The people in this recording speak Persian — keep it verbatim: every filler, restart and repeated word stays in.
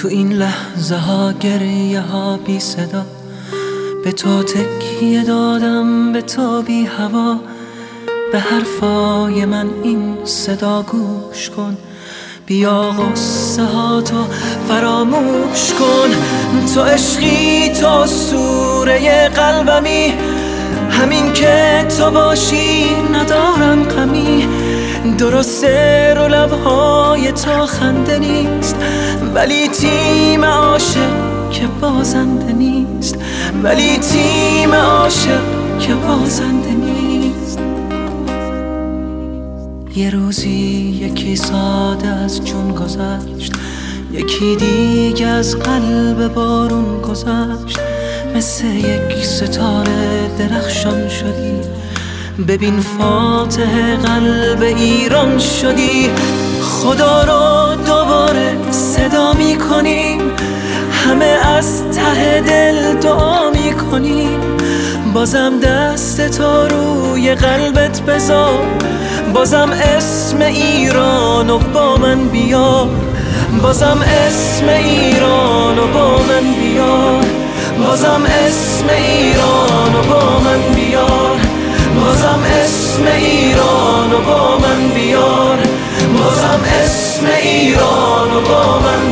تو این لحظه ها گریه ها بی صدا، به تو تکیه دادم، به تو بی هوا. به حرفای من این صدا گوش کن، بیا غصه ها تو فراموش کن. تو عشقی، تو سوره قلبمی، همین که تو باشی ندارم غمی. درسته رو لبهای تو خنده نیست، ولی تیم عاشق که بازنده نیست، ولی تیم عاشق که بازنده نیست. یه روزی یکی ساده از جون گذشت، یکی دیگه از قلب بارون گذشت. مثل یک ستاره درخشان شدی، ببین فاتح قلب ایران شدی. خدا رو دوباره صدا می کنیم، همه از ته دل دعا می کنیم. بازم دست تو روی قلبت بذار، بازم اسم ایرانو با من بیار، بازم اسم ایرانو با من بیار، بازم اسم ایرانو با من بیار، بازم اسم ایرانو با من بیار، بازم اسم ایرانو با من